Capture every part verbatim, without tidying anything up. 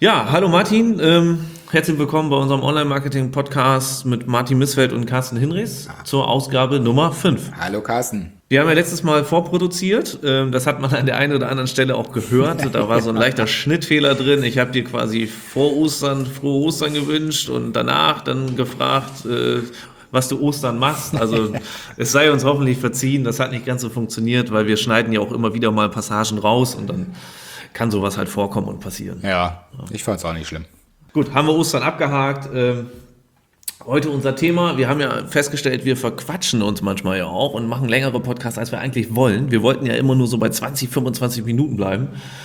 Ja, hallo Martin, ähm, herzlich willkommen bei unserem Online-Marketing-Podcast mit Martin Missfeld und Carsten Hinrichs zur Ausgabe Nummer fünf. Hallo Carsten. Wir haben ja letztes Mal vorproduziert, ähm, das hat man an der einen oder anderen Stelle auch gehört, da war so ein leichter Schnittfehler drin. Ich habe dir quasi vor Ostern frohe Ostern gewünscht und danach dann gefragt, äh, was du Ostern machst. Also es sei uns hoffentlich verziehen, das hat nicht ganz so funktioniert, weil wir schneiden ja auch immer wieder mal Passagen raus und dann kann sowas halt vorkommen und passieren. Ja, ich fand es auch nicht schlimm. Gut, haben wir Ostern abgehakt. Ähm, heute unser Thema. Wir haben ja festgestellt, wir verquatschen uns manchmal ja auch und machen längere Podcasts, als wir eigentlich wollen. Wir wollten ja immer nur so bei zwanzig, fünfundzwanzig Minuten bleiben.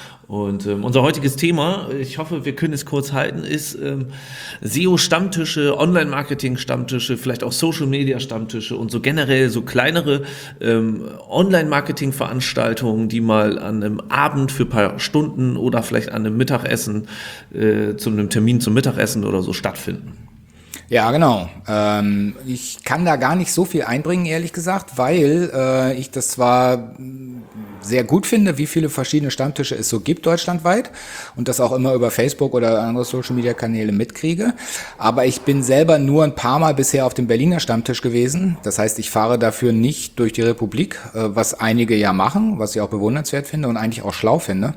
Und ähm, unser heutiges Thema, ich hoffe, wir können es kurz halten, ist ähm, S E O-Stammtische, Online-Marketing-Stammtische, vielleicht auch Social-Media-Stammtische und so generell so kleinere ähm, Online-Marketing-Veranstaltungen, die mal an einem Abend für ein paar Stunden oder vielleicht an einem Mittagessen, äh, zu einem Termin zum Mittagessen oder so stattfinden. Ja, genau. Ähm, ich kann da gar nicht so viel einbringen, ehrlich gesagt, weil äh, ich das zwar sehr gut finde, wie viele verschiedene Stammtische es so gibt deutschlandweit und das auch immer über Facebook oder andere Social-Media-Kanäle mitkriege. Aber ich bin selber nur ein paar Mal bisher auf dem Berliner Stammtisch gewesen. Das heißt, ich fahre dafür nicht durch die Republik, äh, was einige ja machen, was ich auch bewundernswert finde und eigentlich auch schlau finde.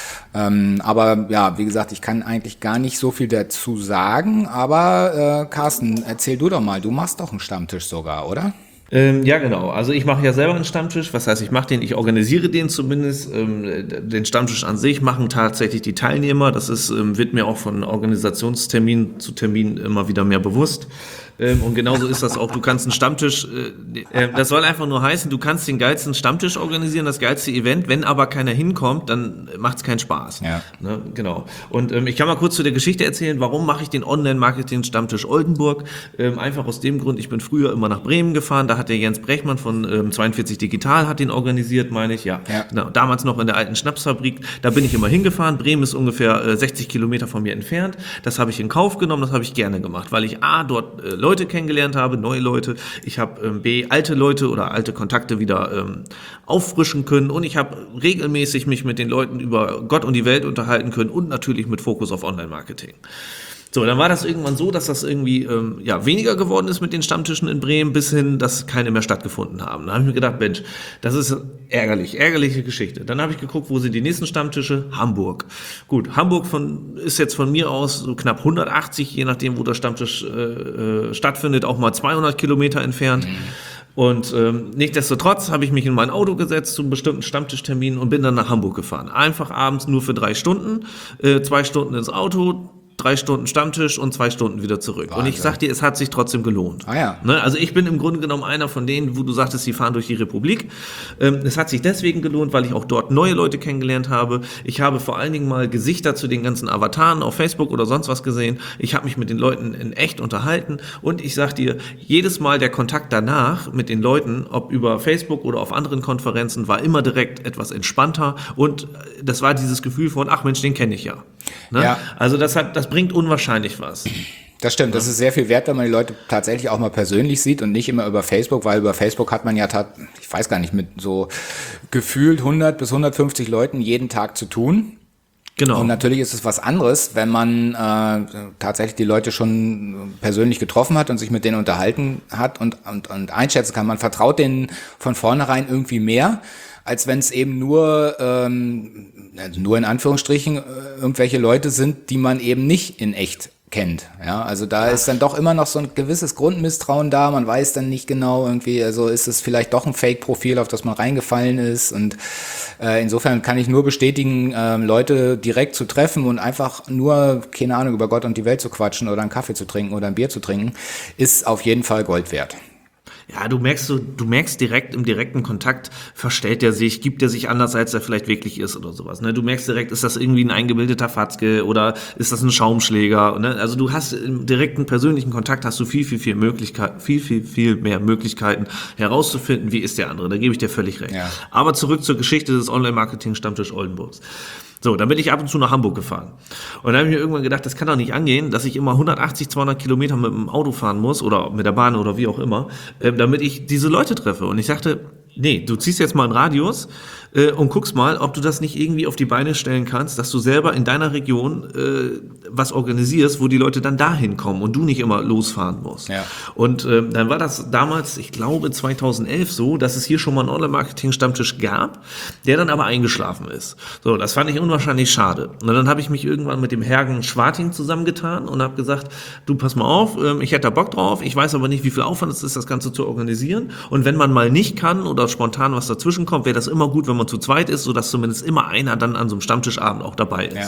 Ähm, aber ja, wie gesagt, ich kann eigentlich gar nicht so viel dazu sagen. Aber äh, Carsten, erzähl du doch mal, du machst doch einen Stammtisch sogar, oder? Ähm, ja, genau. Also ich mache ja selber einen Stammtisch. Was heißt, ich mache den, ich organisiere den zumindest. Ähm, den Stammtisch an sich machen tatsächlich die Teilnehmer. Das ist, ähm, wird mir auch von Organisationstermin zu Termin immer wieder mehr bewusst. Ähm, und genauso ist das auch. Du kannst einen Stammtisch, äh, äh, das soll einfach nur heißen, du kannst den geilsten Stammtisch organisieren, das geilste Event. Wenn aber keiner hinkommt, dann macht es keinen Spaß. Ja. Ne, genau. Und ähm, ich kann mal kurz zu der Geschichte erzählen, warum mache ich den Online-Marketing-Stammtisch Oldenburg? Ähm, einfach aus dem Grund, ich bin früher immer nach Bremen gefahren, da hat der Jens Brechmann von ähm, zweiundvierzig Digital hat den organisiert, meine ich. Ja. Ja. Genau. Damals noch in der alten Schnapsfabrik, da bin ich immer hingefahren. Bremen ist ungefähr äh, sechzig Kilometer von mir entfernt. Das habe ich in Kauf genommen, das habe ich gerne gemacht, weil ich A, dort äh, Leute kennengelernt habe, neue Leute. Ich habe ähm, B, alte Leute oder alte Kontakte wieder ähm, auffrischen können und ich habe regelmäßig mich mit den Leuten über Gott und die Welt unterhalten können und natürlich mit Fokus auf Online-Marketing. So, dann war das irgendwann so, dass das irgendwie ähm, ja, weniger geworden ist mit den Stammtischen in Bremen, bis hin, dass keine mehr stattgefunden haben. Da habe ich mir gedacht, Mensch, das ist ärgerlich, ärgerliche Geschichte. Dann habe ich geguckt, wo sind die nächsten Stammtische? Hamburg. Gut, Hamburg von, ist jetzt von mir aus so knapp hundertachtzig, je nachdem, wo der Stammtisch äh, äh, stattfindet, auch mal zweihundert Kilometer entfernt. Mhm. Und ähm, nichtsdestotrotz habe ich mich in mein Auto gesetzt zu einem bestimmten Stammtischtermin und bin dann nach Hamburg gefahren. Einfach abends nur für drei Stunden, äh, zwei Stunden ins Auto, drei Stunden Stammtisch und zwei Stunden wieder zurück. Wahnsinn. Und ich sag dir, es hat sich trotzdem gelohnt. Ah ja. Ne? Also ich bin im Grunde genommen einer von denen, wo du sagtest, die fahren durch die Republik. Ähm, es hat sich deswegen gelohnt, weil ich auch dort neue Leute kennengelernt habe. Ich habe vor allen Dingen mal Gesichter zu den ganzen Avataren auf Facebook oder sonst was gesehen. Ich habe mich mit den Leuten in echt unterhalten und ich sag dir, jedes Mal der Kontakt danach mit den Leuten, ob über Facebook oder auf anderen Konferenzen, war immer direkt etwas entspannter und das war dieses Gefühl von, ach Mensch, den kenne ich ja. Ne? Ja. Also das hat, das bringt unwahrscheinlich was. Das stimmt, das ist sehr viel wert, wenn man die Leute tatsächlich auch mal persönlich sieht und nicht immer über Facebook, weil über Facebook hat man ja, tat, ich weiß gar nicht, mit so gefühlt hundert bis hundertfünfzig Leuten jeden Tag zu tun. Genau. Und natürlich ist es was anderes, wenn man äh, tatsächlich die Leute schon persönlich getroffen hat und sich mit denen unterhalten hat und, und, und einschätzen kann. Man vertraut denen von vornherein irgendwie mehr, als wenn es eben nur, ähm, also nur in Anführungsstrichen, äh, irgendwelche Leute sind, die man eben nicht in echt kennt. Ja, also da ist dann doch immer noch so ein gewisses Grundmisstrauen da. Man weiß dann nicht genau irgendwie, also ist es vielleicht doch ein Fake-Profil, auf das man reingefallen ist. Und äh, insofern kann ich nur bestätigen, äh, Leute direkt zu treffen und einfach nur, keine Ahnung, über Gott und die Welt zu quatschen oder einen Kaffee zu trinken oder ein Bier zu trinken, ist auf jeden Fall Gold wert. Ja, du merkst so, du merkst direkt im direkten Kontakt, verstellt er sich, gibt er sich anders, als er vielleicht wirklich ist oder sowas. Ne? Du merkst direkt, ist das irgendwie ein eingebildeter Fatzke oder ist das ein Schaumschläger? Ne? Also du hast im direkten persönlichen Kontakt hast du viel, viel, viel Möglichkeiten, viel, viel, viel mehr Möglichkeiten herauszufinden, wie ist der andere. Da gebe ich dir völlig recht. Ja. Aber zurück zur Geschichte des Online-Marketing-Stammtisch Oldenburgs. So, dann bin ich ab und zu nach Hamburg gefahren. Und dann habe ich mir irgendwann gedacht, das kann doch nicht angehen, dass ich immer hundertachtzig, zweihundert Kilometer mit dem Auto fahren muss oder mit der Bahn oder wie auch immer, äh, damit ich diese Leute treffe. Und ich sagte, nee, du ziehst jetzt mal einen Radius äh, und guckst mal, ob du das nicht irgendwie auf die Beine stellen kannst, dass du selber in deiner Region äh, was organisierst, wo die Leute dann dahin kommen und du nicht immer losfahren musst. Ja. Und ähm, dann war das damals, ich glaube zweitausendelf so, dass es hier schon mal einen Online-Marketing-Stammtisch gab, der dann aber eingeschlafen ist. So, das fand ich unwahrscheinlich schade. Und dann habe ich mich irgendwann mit dem Hergen Schwarting zusammengetan und habe gesagt, du pass mal auf, ähm, ich hätte da Bock drauf, ich weiß aber nicht, wie viel Aufwand es ist, das Ganze zu organisieren. Und wenn man mal nicht kann oder spontan was dazwischen kommt, wäre das immer gut, wenn man zu zweit ist, sodass zumindest immer einer dann an so einem Stammtischabend auch dabei ist. Ja.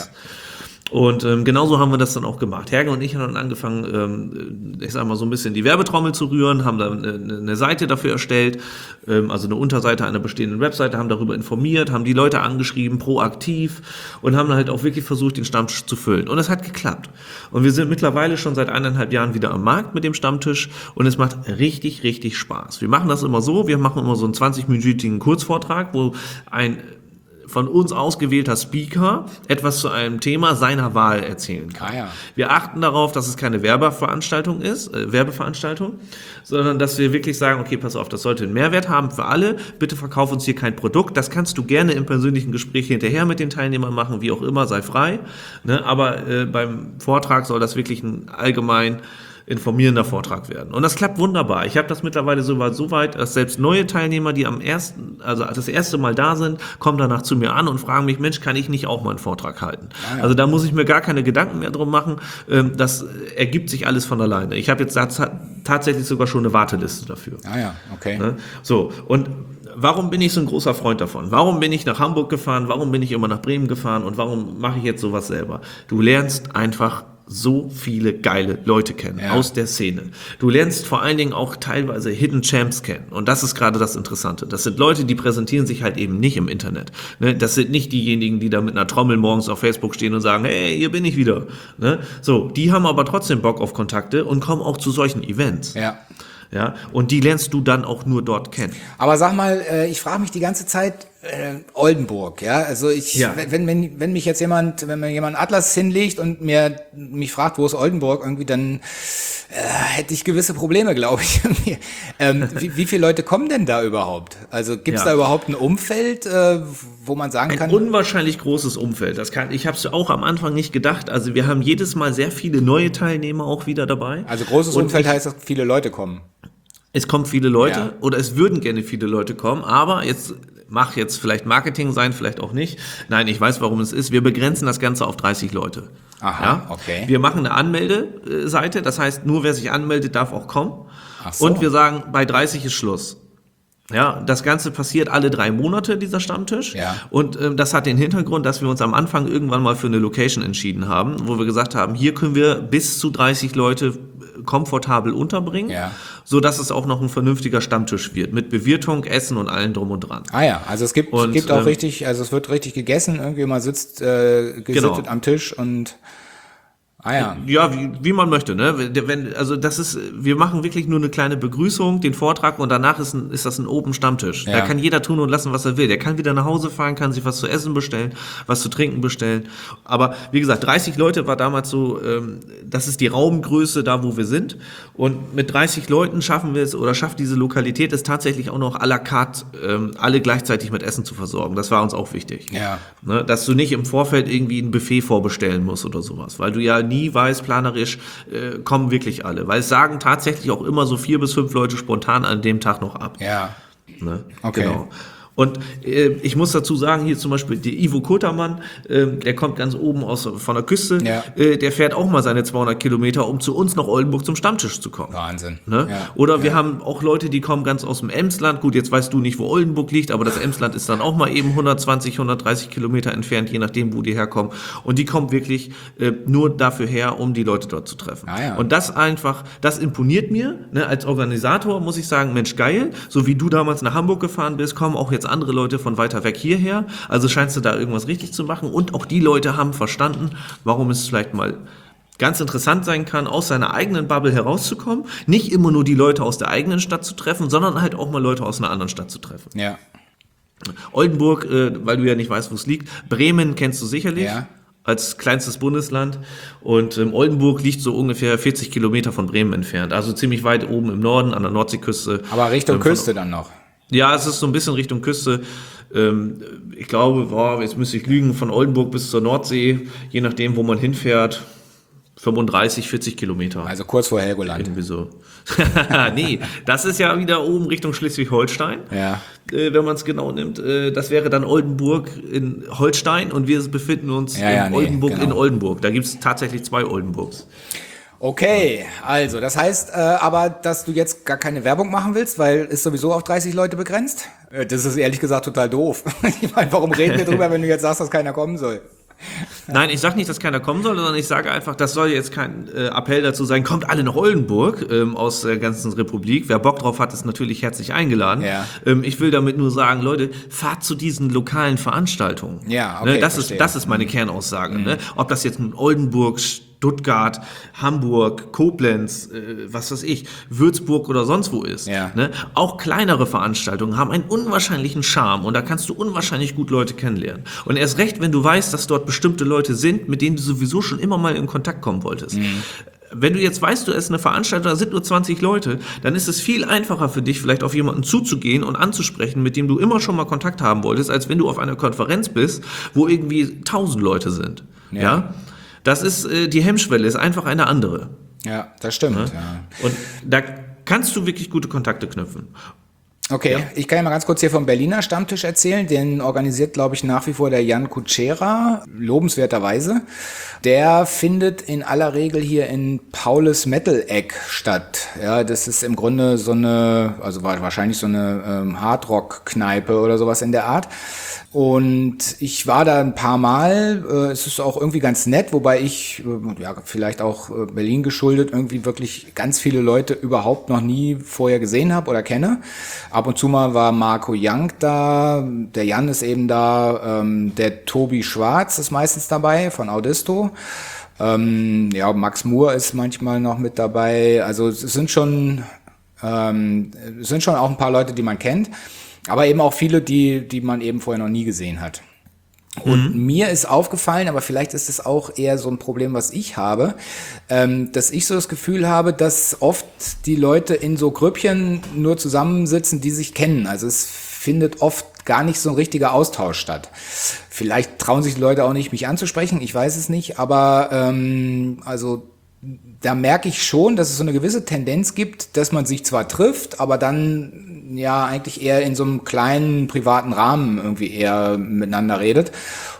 Und ähm, genauso haben wir das dann auch gemacht. Herge und ich haben dann angefangen, ähm, ich sag mal so ein bisschen die Werbetrommel zu rühren, haben dann eine, eine Seite dafür erstellt, ähm, also eine Unterseite einer bestehenden Webseite, haben darüber informiert, haben die Leute angeschrieben, proaktiv und haben halt auch wirklich versucht, den Stammtisch zu füllen. Und es hat geklappt. Und wir sind mittlerweile schon seit eineinhalb Jahren wieder am Markt mit dem Stammtisch und es macht richtig, richtig Spaß. Wir machen das immer so, wir machen immer so einen zwanzig-minütigen Kurzvortrag, wo ein von uns ausgewählter Speaker etwas zu einem Thema seiner Wahl erzählen kann. Ah, ja. Wir achten darauf, dass es keine Werbeveranstaltung ist, äh, Werbeveranstaltung, sondern dass wir wirklich sagen, okay, pass auf, das sollte einen Mehrwert haben für alle, bitte verkauf uns hier kein Produkt, das kannst du gerne im persönlichen Gespräch hinterher mit den Teilnehmern machen, wie auch immer, sei frei, ne? Aber äh, beim Vortrag soll das wirklich ein allgemein informierender Vortrag werden. Und das klappt wunderbar. Ich habe das mittlerweile so weit, so weit, dass selbst neue Teilnehmer, die am ersten, also das erste Mal da sind, kommen danach zu mir an und fragen mich, Mensch, kann ich nicht auch mal einen Vortrag halten? Ah, ja. Also da muss ich mir gar keine Gedanken mehr drum machen. Das ergibt sich alles von alleine. Ich habe jetzt tatsächlich sogar schon eine Warteliste dafür. Ah ja, okay. So, und warum bin ich so ein großer Freund davon? Warum bin ich nach Hamburg gefahren? Warum bin ich immer nach Bremen gefahren? Und warum mache ich jetzt sowas selber? Du lernst einfach so viele geile Leute kennen, ja, aus der Szene. Du lernst vor allen Dingen auch teilweise Hidden Champs kennen. Und das ist gerade das Interessante. Das sind Leute, die präsentieren sich halt eben nicht im Internet. Ne? Das sind nicht diejenigen, die da mit einer Trommel morgens auf Facebook stehen und sagen, hey, hier bin ich wieder. Ne? So, die haben aber trotzdem Bock auf Kontakte und kommen auch zu solchen Events. Ja. Ja, und die lernst du dann auch nur dort kennen. Aber sag mal, äh, ich frage mich die ganze Zeit, äh, Oldenburg, ja, also ich, ja. wenn, wenn, wenn mich jetzt jemand, wenn mir jemand einen Atlas hinlegt und mir mich fragt, wo ist Oldenburg, irgendwie, dann äh, hätte ich gewisse Probleme, glaube ich. ähm, wie, wie viele Leute kommen denn da überhaupt? Also gibt es ja. da überhaupt ein Umfeld, äh, wo man sagen ein kann? Ein unwahrscheinlich großes Umfeld. Das kann, ich habe es auch am Anfang nicht gedacht. Also wir haben jedes Mal sehr viele neue Teilnehmer auch wieder dabei. Also großes und Umfeld ich, heißt, dass viele Leute kommen. Es kommen viele Leute ja. oder es würden gerne viele Leute kommen, aber jetzt mag jetzt vielleicht Marketing sein, vielleicht auch nicht. Nein, ich weiß, warum es ist. Wir begrenzen das Ganze auf dreißig Leute. Aha, ja? okay. Wir machen eine Anmeldeseite, das heißt, nur wer sich anmeldet, darf auch kommen. Ach so. Und wir sagen, bei dreißig ist Schluss. Ja, das Ganze passiert alle drei Monate, dieser Stammtisch. Ja. Und ähm, das hat den Hintergrund, dass wir uns am Anfang irgendwann mal für eine Location entschieden haben, wo wir gesagt haben, hier können wir bis zu dreißig Leute komfortabel unterbringen, ja. so dass es auch noch ein vernünftiger Stammtisch wird, mit Bewirtung, Essen und allem drum und dran. Ah ja, also es gibt, und, gibt auch ähm, richtig, also es wird richtig gegessen, irgendwie man sitzt äh, gesittet genau. am Tisch und ah ja. Ja, wie, wie man möchte, ne? Wenn, also das ist, wir machen wirklich nur eine kleine Begrüßung, den Vortrag und danach ist, ein, ist das ein Open Stammtisch. Ja. Da kann jeder tun und lassen, was er will. Der kann wieder nach Hause fahren, kann sich was zu essen bestellen, was zu trinken bestellen. Aber wie gesagt, dreißig Leute war damals so, ähm, das ist die Raumgröße da, wo wir sind. Und mit dreißig Leuten schaffen wir es oder schafft diese Lokalität es tatsächlich auch noch à la carte ähm, alle gleichzeitig mit Essen zu versorgen. Das war uns auch wichtig. Ja. Ne? Dass du nicht im Vorfeld irgendwie ein Buffet vorbestellen musst oder sowas, weil du ja nie weiß, planerisch äh, kommen wirklich alle. Weil es sagen tatsächlich auch immer so vier bis fünf Leute spontan an dem Tag noch ab. Ja. Ne? Okay. Genau. Und äh, ich muss dazu sagen, hier zum Beispiel der Ivo Kuttermann, äh, der kommt ganz oben aus von der Küste, ja. äh, der fährt auch mal seine zweihundert Kilometer, um zu uns nach Oldenburg zum Stammtisch zu kommen. Wahnsinn. Ne? Ja. Oder wir ja. haben auch Leute, die kommen ganz aus dem Emsland. Gut, jetzt weißt du nicht, wo Oldenburg liegt, aber das Emsland ist dann auch mal eben hundertzwanzig, hundertdreißig Kilometer entfernt, je nachdem, wo die herkommen. Und die kommen wirklich äh, nur dafür her, um die Leute dort zu treffen. Ah, ja. Und das einfach, das imponiert mir. Ne? Als Organisator muss ich sagen, Mensch, geil, so wie du damals nach Hamburg gefahren bist, kommen auch jetzt andere Leute von weiter weg hierher. Also scheinst du da irgendwas richtig zu machen. Und auch die Leute haben verstanden, warum es vielleicht mal ganz interessant sein kann, aus seiner eigenen Bubble herauszukommen. Nicht immer nur die Leute aus der eigenen Stadt zu treffen, sondern halt auch mal Leute aus einer anderen Stadt zu treffen. Ja. Oldenburg, äh, weil du ja nicht weißt, wo es liegt. Bremen kennst du sicherlich. Ja. Als kleinstes Bundesland. Und ähm, Oldenburg liegt so ungefähr vierzig Kilometer von Bremen entfernt. Also ziemlich weit oben im Norden, an der Nordseeküste. Aber Richtung ähm, Küste dann noch. Ja, es ist so ein bisschen Richtung Küste. Ähm, ich glaube, boah, jetzt müsste ich lügen, von Oldenburg bis zur Nordsee, je nachdem, wo man hinfährt, fünfunddreißig, vierzig Kilometer. Also kurz vor Helgoland. Irgendwie so. Nee, das ist ja wieder oben Richtung Schleswig-Holstein. Ja. Äh, wenn man es genau nimmt. Äh, das wäre dann Oldenburg in Holstein und wir befinden uns ja, ja, in nee, Oldenburg genau. in Oldenburg. Da gibt es tatsächlich zwei Oldenburgs. Okay, also das heißt äh, aber, dass du jetzt gar keine Werbung machen willst, weil ist sowieso auf dreißig Leute begrenzt? Äh, das ist ehrlich gesagt total doof. Ich meine, warum reden wir drüber, wenn du jetzt sagst, dass keiner kommen soll? Nein, ich sage nicht, dass keiner kommen soll, sondern ich sage einfach, das soll jetzt kein äh, Appell dazu sein, kommt alle nach Oldenburg ähm, aus der ganzen Republik. Wer Bock drauf hat, ist natürlich herzlich eingeladen. Ja. Ähm, ich will damit nur sagen, Leute, fahrt zu diesen lokalen Veranstaltungen. Ja, okay, ne, das, verstehe. ist, das ist meine Kernaussage. Mhm. Ne? Ob das jetzt nun Oldenburg, Stuttgart, Hamburg, Koblenz, äh, was weiß ich, Würzburg oder sonst wo ist. Ja. Ne? Auch kleinere Veranstaltungen haben einen unwahrscheinlichen Charme und da kannst du unwahrscheinlich gut Leute kennenlernen. Und erst recht, wenn du weißt, dass dort bestimmte Leute sind, mit denen du sowieso schon immer mal in Kontakt kommen wolltest. Mhm. Wenn du jetzt weißt, du ist eine Veranstaltung, da sind nur zwanzig Leute, dann ist es viel einfacher für dich, vielleicht auf jemanden zuzugehen und anzusprechen, mit dem du immer schon mal Kontakt haben wolltest, als wenn du auf einer Konferenz bist, wo irgendwie tausend Leute sind. Ja. ja? Das ist, äh, die Hemmschwelle ist einfach eine andere. Ja, das stimmt. Ja? Ja. Und da kannst du wirklich gute Kontakte knüpfen. Okay, Ja. Ich kann ja mal ganz kurz hier vom Berliner Stammtisch erzählen. Den organisiert, glaube ich, nach wie vor der Jan Kutschera, lobenswerterweise. Der findet in aller Regel hier in Paulus Metal Egg statt. Ja, das ist im Grunde so eine, also wahrscheinlich so eine ähm, Hardrock-Kneipe oder sowas in der Art. Und ich war da ein paar Mal, äh, es ist auch irgendwie ganz nett, wobei ich, äh, ja, vielleicht auch äh, Berlin geschuldet, irgendwie wirklich ganz viele Leute überhaupt noch nie vorher gesehen habe oder kenne. Ab und zu mal war Marco Young da, der Jan ist eben da, ähm, der Tobi Schwarz ist meistens dabei von Audisto. Ähm, ja, Max Moore ist manchmal noch mit dabei. Also es sind schon, ähm, es sind schon auch ein paar Leute, die man kennt. Aber eben auch viele, die, die man eben vorher noch nie gesehen hat. Und mhm. mir ist aufgefallen, aber vielleicht ist es auch eher so ein Problem, was ich habe, ähm, dass ich so das Gefühl habe, dass oft die Leute in so Grüppchen nur zusammensitzen, die sich kennen. Also es findet oft gar nicht so ein richtiger Austausch statt. Vielleicht trauen sich die Leute auch nicht, mich anzusprechen, ich weiß es nicht, aber ähm, also da merke ich schon, dass es so eine gewisse Tendenz gibt, dass man sich zwar trifft, aber dann ja eigentlich eher in so einem kleinen privaten Rahmen irgendwie eher miteinander redet.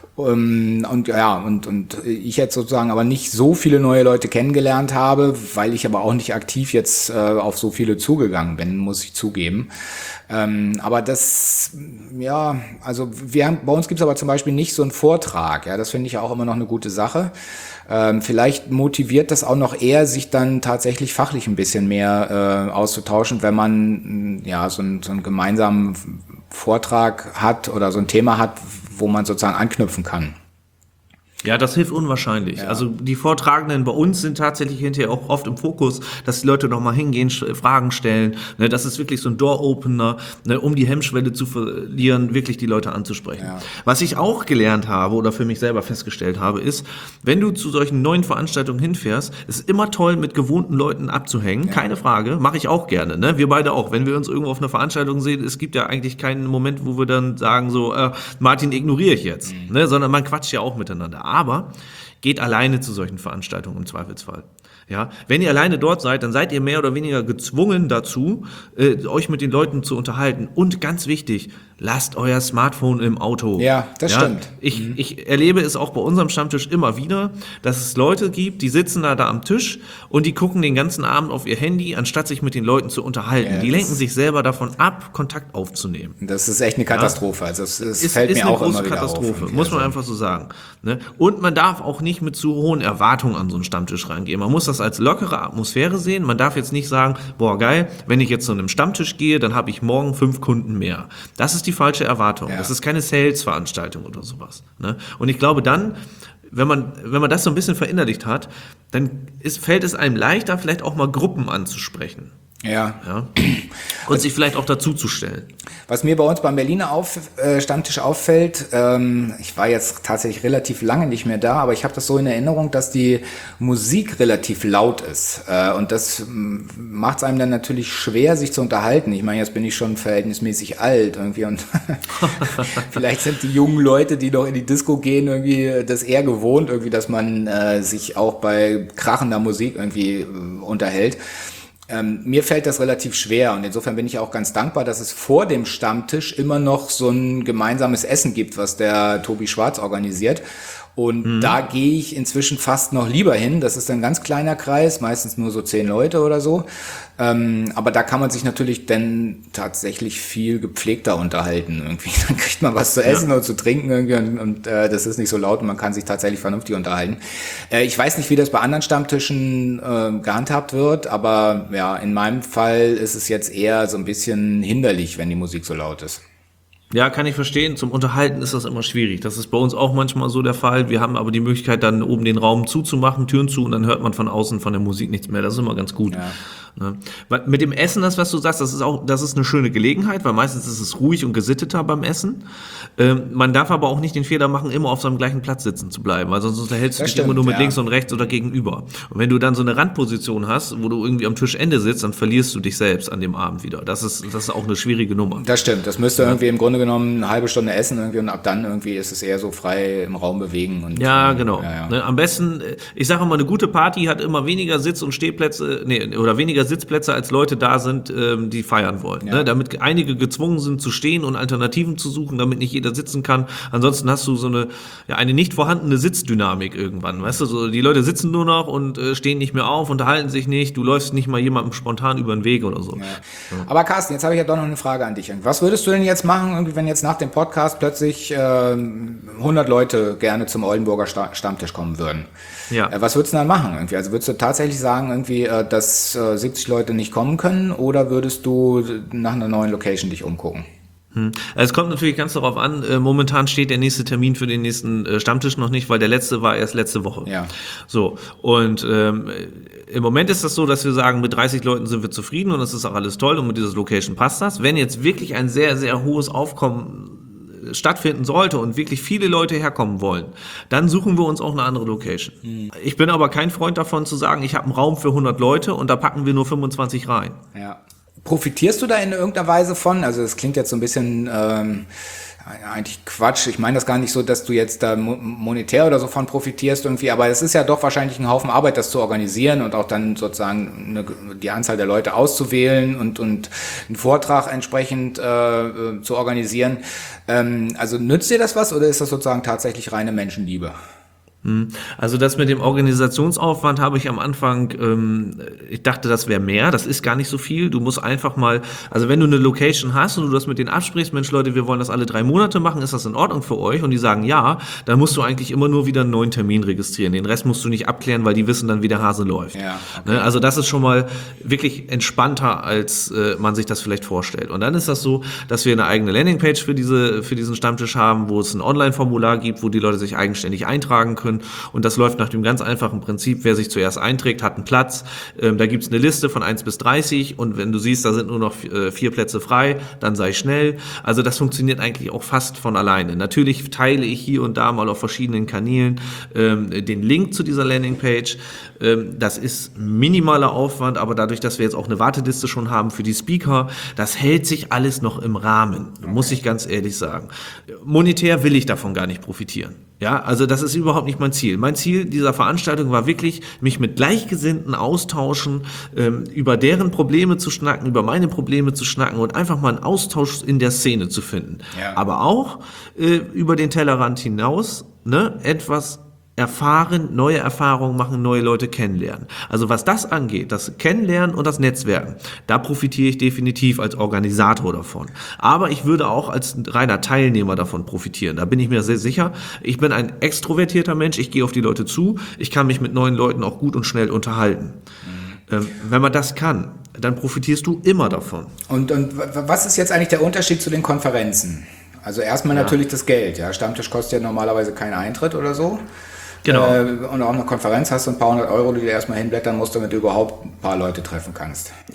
Und ja, und, und ich jetzt sozusagen aber nicht so viele neue Leute kennengelernt habe, weil ich aber auch nicht aktiv jetzt äh, auf so viele zugegangen bin, muss ich zugeben. Ähm, aber das, ja, also wir haben, bei uns gibt es aber zum Beispiel nicht so einen Vortrag, ja, das finde ich auch immer noch eine gute Sache. Ähm, vielleicht motiviert das auch noch eher, sich dann tatsächlich fachlich ein bisschen mehr äh, auszutauschen, wenn man ja so, ein, so einen gemeinsamen Vortrag hat oder so ein Thema hat, wo man sozusagen anknüpfen kann. Ja, das hilft unwahrscheinlich. Ja. Also die Vortragenden bei uns sind tatsächlich hinterher auch oft im Fokus, dass die Leute nochmal hingehen, Fragen stellen. Ne, das ist wirklich so ein Door-Opener, ne, um die Hemmschwelle zu verlieren, wirklich die Leute anzusprechen. Ja. Was ich auch gelernt habe oder für mich selber festgestellt habe, ist, wenn du zu solchen neuen Veranstaltungen hinfährst, ist immer toll, mit gewohnten Leuten abzuhängen. Ja. Keine Frage, mache ich auch gerne. Ne? Wir beide auch. Wenn wir uns irgendwo auf einer Veranstaltung sehen, es gibt ja eigentlich keinen Moment, wo wir dann sagen so, äh, Martin ignoriere ich jetzt. Mhm. Ne? Sondern man quatscht ja auch miteinander. Aber geht alleine zu solchen Veranstaltungen im Zweifelsfall. Ja, wenn ihr alleine dort seid, dann seid ihr mehr oder weniger gezwungen dazu, äh, euch mit den Leuten zu unterhalten. Und ganz wichtig, lasst euer Smartphone im Auto. Ja, das ja, stimmt. Ich, mhm. ich erlebe es auch bei unserem Stammtisch immer wieder, dass es Leute gibt, die sitzen da, da am Tisch und die gucken den ganzen Abend auf ihr Handy, anstatt sich mit den Leuten zu unterhalten. Ja, die lenken sich selber davon ab, Kontakt aufzunehmen. Das ist echt eine Katastrophe. Ja? Also es, es ist, fällt ist mir eine auch große immer wieder Katastrophe, auf. muss man also einfach so sagen. Ne? Und man darf auch nicht mit zu hohen Erwartungen an so einen Stammtisch reingehen. Man muss das als lockere Atmosphäre sehen. Man darf jetzt nicht sagen, boah geil, wenn ich jetzt zu einem Stammtisch gehe, dann habe ich morgen fünf Kunden mehr. Das ist die falsche Erwartung. Ja. Das ist keine Sales-Veranstaltung oder sowas. Ne? Und ich glaube dann, wenn man, wenn man das so ein bisschen verinnerlicht hat, dann ist, fällt es einem leichter, vielleicht auch mal Gruppen anzusprechen. Ja. Ja? Und sich vielleicht auch dazu zu stellen. Was mir bei uns beim Berliner auf, äh, Stammtisch auffällt, ähm, ich war jetzt tatsächlich relativ lange nicht mehr da, aber ich habe das so in Erinnerung, dass die Musik relativ laut ist. Äh, und das macht es einem dann natürlich schwer, sich zu unterhalten. Ich meine, jetzt bin ich schon verhältnismäßig alt irgendwie und vielleicht sind die jungen Leute, die noch in die Disco gehen, irgendwie das eher gewohnt, irgendwie, dass man äh, sich auch bei krachender Musik irgendwie äh, unterhält. Ähm, mir fällt das relativ schwer und insofern bin ich auch ganz dankbar, dass es vor dem Stammtisch immer noch so ein gemeinsames Essen gibt, was der Tobi Schwarz organisiert. Und mhm. da gehe ich inzwischen fast noch lieber hin. Das ist ein ganz kleiner Kreis, meistens nur so zehn Leute oder so. Ähm, aber da kann man sich natürlich dann tatsächlich viel gepflegter unterhalten. Irgendwie. Dann kriegt man was zu essen ja. und zu trinken irgendwie und, und äh, das ist nicht so laut und man kann sich tatsächlich vernünftig unterhalten. Äh, ich weiß nicht, wie das bei anderen Stammtischen äh, gehandhabt wird, aber ja, in meinem Fall ist es jetzt eher so ein bisschen hinderlich, wenn die Musik so laut ist. Ja, kann ich verstehen. Zum Unterhalten ist das immer schwierig. Das ist bei uns auch manchmal so der Fall. Wir haben aber die Möglichkeit, dann oben den Raum zuzumachen, Türen zu, und dann hört man von außen von der Musik nichts mehr. Das ist immer ganz gut. Ja. Ne? Mit dem Essen, das, was du sagst, das ist auch, das ist eine schöne Gelegenheit, weil meistens ist es ruhig und gesitteter beim Essen. Ähm, man darf aber auch nicht den Fehler machen, immer auf seinem gleichen Platz sitzen zu bleiben, weil sonst unterhältst du dich immer nur mit ja. links und rechts oder gegenüber. Und wenn du dann so eine Randposition hast, wo du irgendwie am Tischende sitzt, dann verlierst du dich selbst an dem Abend wieder. Das ist, das ist auch eine schwierige Nummer. Das stimmt. Das müsste ja. irgendwie im Grunde genommen eine halbe Stunde essen irgendwie und ab dann irgendwie ist es eher so frei im Raum bewegen. Und, ja, genau. Ja, ja. Ne, am besten, ich sage immer, eine gute Party hat immer weniger Sitz- und Stehplätze, nee, oder weniger Sitzplätze, als Leute da sind, ähm, die feiern wollen. Ja. Ne, damit einige gezwungen sind zu stehen und Alternativen zu suchen, damit nicht jeder sitzen kann. Ansonsten hast du so eine, ja, eine nicht vorhandene Sitzdynamik irgendwann. Weißt du, so, die Leute sitzen nur noch und äh, stehen nicht mehr auf, unterhalten sich nicht, du läufst nicht mal jemandem spontan über den Weg oder so. Ja. Ja. Aber Carsten, jetzt habe ich ja doch noch eine Frage an dich. Was würdest du denn jetzt machen, wenn jetzt nach dem Podcast plötzlich äh, hundert Leute gerne zum Oldenburger Sta- Stammtisch kommen würden? Ja. Äh, was würdest du dann machen? Irgendwie? Also würdest du tatsächlich sagen, irgendwie, äh, dass äh, siebzig Leute nicht kommen können, oder würdest du nach einer neuen Location dich umgucken? Also es kommt natürlich ganz darauf an, äh, momentan steht der nächste Termin für den nächsten äh, Stammtisch noch nicht, weil der letzte war erst letzte Woche. Ja. So, und ähm, im Moment ist das so, dass wir sagen, mit dreißig Leuten sind wir zufrieden und das ist auch alles toll und mit dieser Location passt das. Wenn jetzt wirklich ein sehr, sehr hohes Aufkommen stattfinden sollte und wirklich viele Leute herkommen wollen, dann suchen wir uns auch eine andere Location. Mhm. Ich bin aber kein Freund davon zu sagen, ich habe einen Raum für hundert Leute und da packen wir nur fünfundzwanzig rein. Ja. Profitierst du da in irgendeiner Weise von? Also es klingt jetzt so ein bisschen ähm, eigentlich Quatsch. Ich meine das gar nicht so, dass du jetzt da monetär oder so von profitierst irgendwie, aber es ist ja doch wahrscheinlich ein Haufen Arbeit, das zu organisieren und auch dann sozusagen eine, die Anzahl der Leute auszuwählen und, und einen Vortrag entsprechend äh, zu organisieren. Ähm, also nützt dir das was oder ist das sozusagen tatsächlich reine Menschenliebe? Also das mit dem Organisationsaufwand habe ich am Anfang, ähm, ich dachte, das wäre mehr, das ist gar nicht so viel. Du musst einfach mal, also wenn du eine Location hast und du das mit denen absprichst, Mensch Leute, wir wollen das alle drei Monate machen, ist das in Ordnung für euch? Und die sagen ja, dann musst du eigentlich immer nur wieder einen neuen Termin registrieren. Den Rest musst du nicht abklären, weil die wissen dann, wie der Hase läuft. Ja, okay. Ne? Also das ist schon mal wirklich entspannter, als äh, man sich das vielleicht vorstellt. Und dann ist das so, dass wir eine eigene Landingpage für diese, für diesen Stammtisch haben, wo es ein Online-Formular gibt, wo die Leute sich eigenständig eintragen können. Und das läuft nach dem ganz einfachen Prinzip, wer sich zuerst einträgt, hat einen Platz. Ähm, da gibt's eine Liste von eins bis dreißig und wenn du siehst, da sind nur noch äh, vier Plätze frei, dann sei schnell. Also das funktioniert eigentlich auch fast von alleine. Natürlich teile ich hier und da mal auf verschiedenen Kanälen ähm, den Link zu dieser Landingpage. Ähm, das ist minimaler Aufwand, aber dadurch, dass wir jetzt auch eine Warteliste schon haben für die Speaker, das hält sich alles noch im Rahmen, muss ich ganz ehrlich sagen. Monetär will ich davon gar nicht profitieren. Ja, also das ist überhaupt nicht mein Ziel. Mein Ziel dieser Veranstaltung war wirklich, mich mit Gleichgesinnten austauschen, ähm, über deren Probleme zu schnacken, über meine Probleme zu schnacken und einfach mal einen Austausch in der Szene zu finden. Ja. Aber auch äh, über den Tellerrand hinaus, ne, etwas erfahren, neue Erfahrungen machen, neue Leute kennenlernen. Also was das angeht, das Kennenlernen und das Netzwerken, da profitiere ich definitiv als Organisator davon. Aber ich würde auch als reiner Teilnehmer davon profitieren. Da bin ich mir sehr sicher. Ich bin ein extrovertierter Mensch, ich gehe auf die Leute zu, ich kann mich mit neuen Leuten auch gut und schnell unterhalten. Mhm. Ähm, wenn man das kann, dann profitierst du immer davon. Und, und was ist jetzt eigentlich der Unterschied zu den Konferenzen? Also erstmal ja. natürlich das Geld. Ja, Stammtisch kostet ja normalerweise keinen Eintritt oder so. Genau. Äh, und auch eine Konferenz hast du ein paar hundert Euro, die du erstmal hinblättern musst, damit du überhaupt ein paar Leute treffen kannst.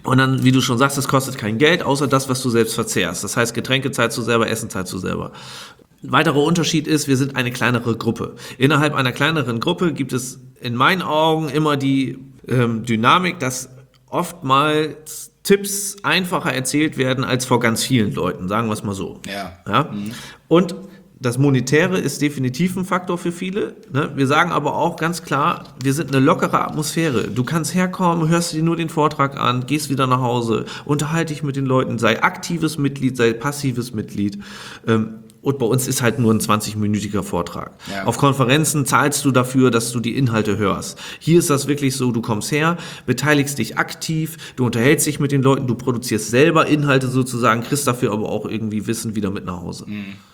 Und dann, wie du schon sagst, es kostet kein Geld, außer das, was du selbst verzehrst. Das heißt, Getränke zahlst du selber, Essen zahlst du selber. Ein weiterer Unterschied ist, wir sind eine kleinere Gruppe. Innerhalb einer kleineren Gruppe gibt es in meinen Augen immer die ähm, Dynamik, dass oftmals Tipps einfacher erzählt werden als vor ganz vielen Leuten, sagen wir es mal so. Ja. Ja? Mhm. Und das Monetäre ist definitiv ein Faktor für viele. Ne? Wir sagen aber auch ganz klar, wir sind eine lockere Atmosphäre. Du kannst herkommen, hörst dir nur den Vortrag an, gehst wieder nach Hause, unterhalte dich mit den Leuten, sei aktives Mitglied, sei passives Mitglied. Ähm, Und bei uns ist halt nur ein zwanzig-minütiger Vortrag. Ja. Auf Konferenzen zahlst du dafür, dass du die Inhalte hörst. Hier ist das wirklich so, du kommst her, beteiligst dich aktiv, du unterhältst dich mit den Leuten, du produzierst selber Inhalte sozusagen, kriegst dafür aber auch irgendwie Wissen wieder mit nach Hause.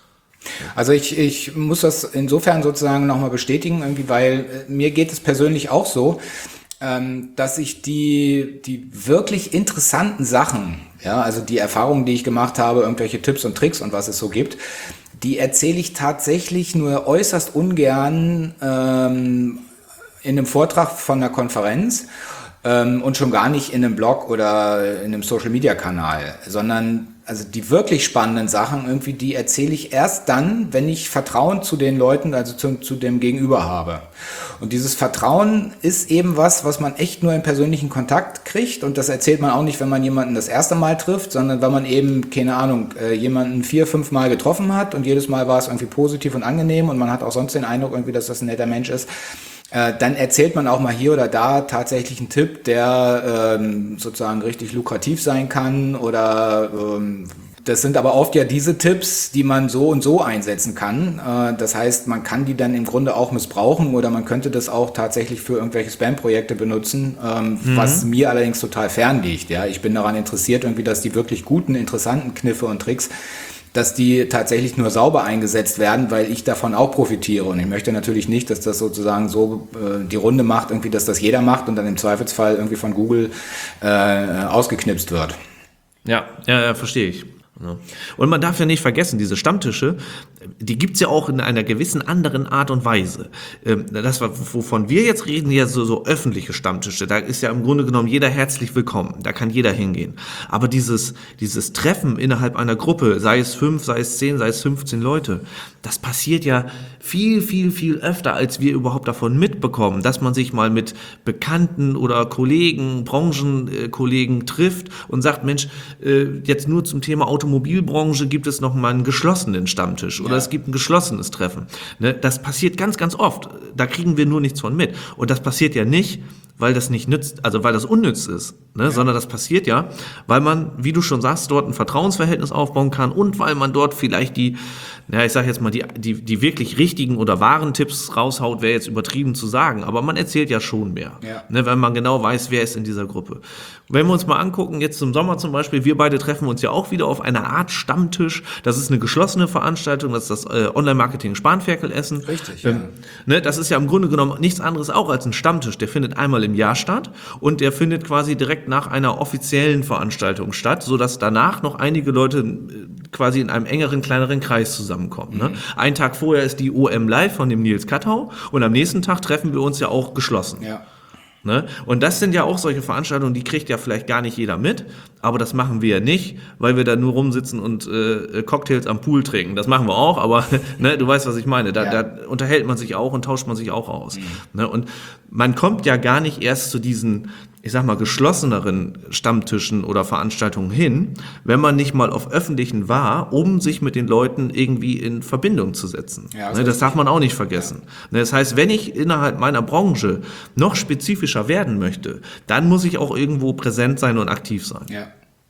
Also ich, ich muss das insofern sozusagen nochmal bestätigen, irgendwie, weil äh, mir geht es persönlich auch so, ähm, dass ich die, die wirklich interessanten Sachen, ja, also die Erfahrungen, die ich gemacht habe, irgendwelche Tipps und Tricks und was es so gibt, die erzähle ich tatsächlich nur äußerst ungern ähm, in einem Vortrag von einer Konferenz ähm, und schon gar nicht in einem Blog oder in einem Social-Media-Kanal, sondern also die wirklich spannenden Sachen irgendwie, die erzähle ich erst dann, wenn ich Vertrauen zu den Leuten, also zu, zu dem Gegenüber habe. Und dieses Vertrauen ist eben was, was man echt nur im persönlichen Kontakt kriegt. Und das erzählt man auch nicht, wenn man jemanden das erste Mal trifft, sondern wenn man eben, keine Ahnung, jemanden vier, fünf Mal getroffen hat und jedes Mal war es irgendwie positiv und angenehm und man hat auch sonst den Eindruck irgendwie, dass das ein netter Mensch ist. Dann erzählt man auch mal hier oder da tatsächlich einen Tipp, der ähm, sozusagen richtig lukrativ sein kann oder ähm, das sind aber oft ja diese Tipps, die man so und so einsetzen kann. Äh, das heißt, man kann die dann im Grunde auch missbrauchen oder man könnte das auch tatsächlich für irgendwelche Spam-Projekte benutzen, ähm, mhm. was mir allerdings total fern liegt. Ja, ich bin daran interessiert, irgendwie, dass die wirklich guten, interessanten Kniffe und Tricks, dass die tatsächlich nur sauber eingesetzt werden, weil ich davon auch profitiere. Und ich möchte natürlich nicht, dass das sozusagen so äh, die Runde macht, irgendwie, dass das jeder macht und dann im Zweifelsfall irgendwie von Google äh, ausgeknipst wird. Ja, ja, ja, verstehe ich. Und man darf ja nicht vergessen, diese Stammtische, die gibt's ja auch in einer gewissen anderen Art und Weise. Das, wovon wir jetzt reden, ja so, so öffentliche Stammtische, da ist ja im Grunde genommen jeder herzlich willkommen, da kann jeder hingehen. Aber dieses, dieses Treffen innerhalb einer Gruppe, sei es fünf, sei es zehn, sei es fünfzehn Leute, das passiert ja viel, viel, viel öfter, als wir überhaupt davon mitbekommen, dass man sich mal mit Bekannten oder Kollegen, Branchenkollegen trifft und sagt, Mensch, jetzt nur zum Thema Automobilbranche gibt es noch mal einen geschlossenen Stammtisch oder ja. es gibt ein geschlossenes Treffen. Das passiert ganz, ganz oft. Da kriegen wir nur nichts von mit. Und das passiert ja nicht, weil das nicht nützt, also weil das unnütz ist, ne? Ja. Sondern das passiert ja, weil man, wie du schon sagst, dort ein Vertrauensverhältnis aufbauen kann und weil man dort vielleicht die, ja, ich sag jetzt mal, die, die, die wirklich richtigen oder wahren Tipps raushaut, wäre jetzt übertrieben zu sagen, aber man erzählt ja schon mehr, ja. ne? Wenn man genau weiß, wer ist in dieser Gruppe. Wenn wir uns mal angucken, jetzt zum Sommer zum Beispiel, wir beide treffen uns ja auch wieder auf einer Art Stammtisch, das ist eine geschlossene Veranstaltung, das ist das äh, Online-Marketing-Spanferkel-Essen. Richtig, ähm, ja. ne? Das ist ja im Grunde genommen nichts anderes auch als ein Stammtisch, der findet einmal im Jahr statt und der findet quasi direkt nach einer offiziellen Veranstaltung statt, sodass danach noch einige Leute quasi in einem engeren, kleineren Kreis zusammenkommen. Ne? Mhm. Einen Tag vorher ist die O M Live von dem Nils Kattau und am nächsten Tag treffen wir uns ja auch geschlossen. Ja. Ne? Und das sind ja auch solche Veranstaltungen, die kriegt ja vielleicht gar nicht jeder mit, aber das machen wir ja nicht, weil wir da nur rumsitzen und äh, Cocktails am Pool trinken. Das machen wir auch, aber ne, du weißt, was ich meine. Da, ja. da unterhält man sich auch und tauscht man sich auch aus. Mhm. Ne? Und man kommt ja gar nicht erst zu diesen, ich sag mal, geschlosseneren Stammtischen oder Veranstaltungen hin, wenn man nicht mal auf öffentlichen war, um sich mit den Leuten irgendwie in Verbindung zu setzen. Ja, das, ne, das darf man auch nicht vergessen. Ja. Das heißt, wenn ich innerhalb meiner Branche noch spezifischer werden möchte, dann muss ich auch irgendwo präsent sein und aktiv sein. Ja.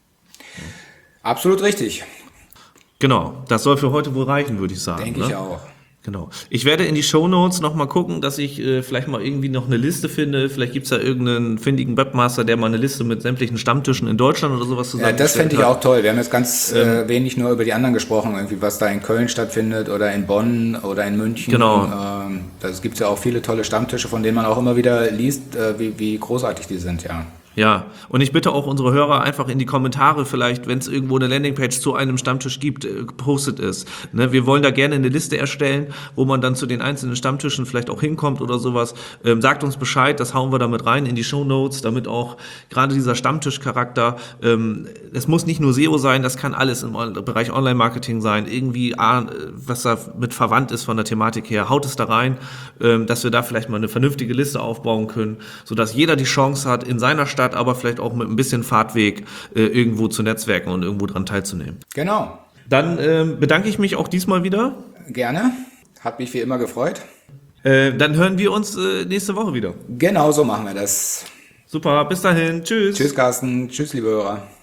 Absolut richtig. Genau, das soll für heute wohl reichen, würde ich sagen. Denke ne? ich auch. Genau. Ich werde in die Shownotes noch mal gucken, dass ich äh, vielleicht mal irgendwie noch eine Liste finde. Vielleicht gibt's da irgendeinen findigen Webmaster, der mal eine Liste mit sämtlichen Stammtischen in Deutschland oder sowas zusammenstellt. Ja, das fände ich auch toll. Wir haben jetzt ganz ähm, äh, wenig nur über die anderen gesprochen, irgendwie was da in Köln stattfindet oder in Bonn oder in München. Genau. Ähm, das gibt's ja auch viele tolle Stammtische, von denen man auch immer wieder liest, äh, wie, wie großartig die sind, ja. Ja, und ich bitte auch unsere Hörer einfach in die Kommentare vielleicht, wenn es irgendwo eine Landingpage zu einem Stammtisch gibt, äh, gepostet ist. Ne, wir wollen da gerne eine Liste erstellen, wo man dann zu den einzelnen Stammtischen vielleicht auch hinkommt oder sowas. Ähm, sagt uns Bescheid, das hauen wir damit rein in die Shownotes, damit auch gerade dieser Stammtischcharakter, ähm, es muss nicht nur S E O sein, das kann alles im Bereich Online-Marketing sein, irgendwie, ah, was da mit verwandt ist von der Thematik her, haut es da rein, ähm, dass wir da vielleicht mal eine vernünftige Liste aufbauen können, sodass jeder die Chance hat, in seiner Stadt aber vielleicht auch mit ein bisschen Fahrtweg äh, irgendwo zu netzwerken und irgendwo dran teilzunehmen. Genau. Dann äh, bedanke ich mich auch diesmal wieder. Gerne. Hat mich wie immer gefreut. Äh, dann hören wir uns äh, nächste Woche wieder. Genau so machen wir das. Super, bis dahin. Tschüss. Tschüss, Carsten. Tschüss, liebe Hörer.